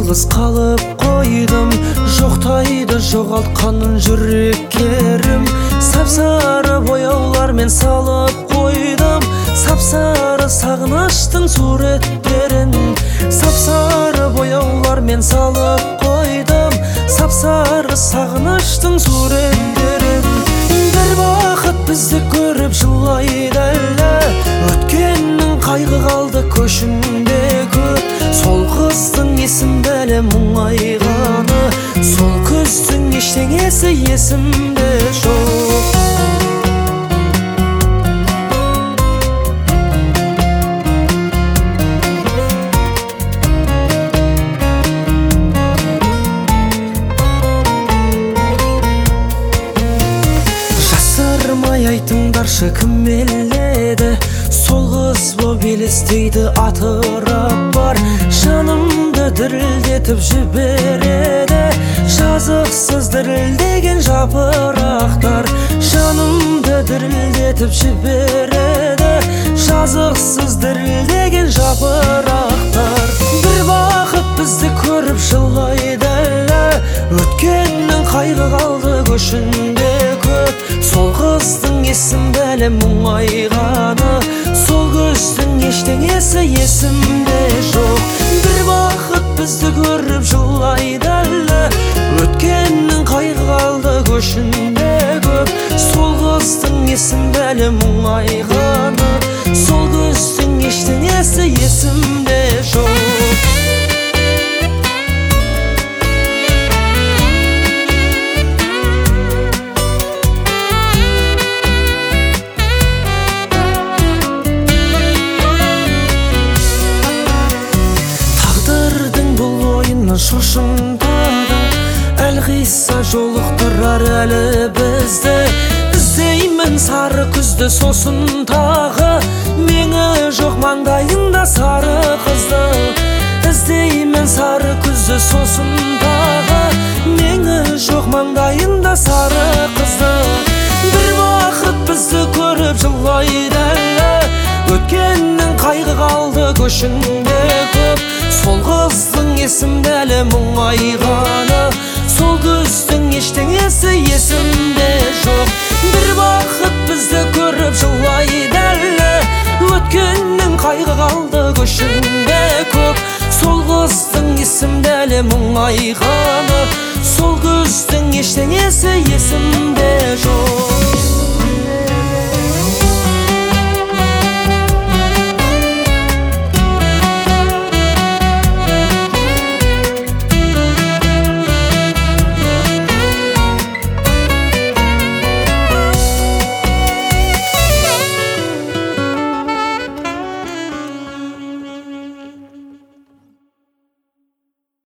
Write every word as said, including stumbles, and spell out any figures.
жалғыз қалып қойдым, жоқтайды жоғалтқанын жүректерім. Сап-сары бояулармен салып қойдым, сап-сары сағыныштың суреттерін. Сап-сары бояулармен салып қойдым, сап-сары сағыныштың суреттерін. Бір бақыт бізді көріп жылайды әлі, өткеннің қайғы қалды көшінде көп. Сол қыздың есімді әлі мұңайғаны, сол күздің ештеңесі есімде жоқ. Жасырмай айтыңдаршы кім еледі, сол қыз боп елестейді атырап бар. Жанымды дірілдетіп жібереді, жазықсыз дірілдеген жапырақтар. Жанымды дірілдетіп жібереді, жазықсыз дірілдеген жапырақтар. Бір бақыт бізді көріп жылайды әлі, өткеннің қайғы қалды көшінде көп. Сол қыздың есімді әлі мұңайғаны, сол күздің ештеңесі есімде жоқ. Бір бақыт бізді көріп жылайды әлі, өткеннің қайғы қалды көшінде көп. Сол қыздың есімді әлі мұңайғаны, сол күздің ештеңесі есімде жоқ. Шошынтады әлқисса жолықтырар әлі бізді. Іздеймін сары күзді сосын тағы, меңі жоқ маңдайында сары қызды. Іздеймін сары күзді сосын тағы, меңі жоқ маңдайында сары қызды. Бір бақыт бізді көріп жылайды әлі, өткеннің қайғы қалды көшінде көп. Сол қыздың есімді әлі мұңайғаны, сол күздің ештеңесі есімде жоқ. Бір бақыт бізді көріп жылайды әлі, өткеннің қайғы қалды көшінде көп. Сол қыздың есімді әлі мұңайғаны, сол күздің ештеңесі есімде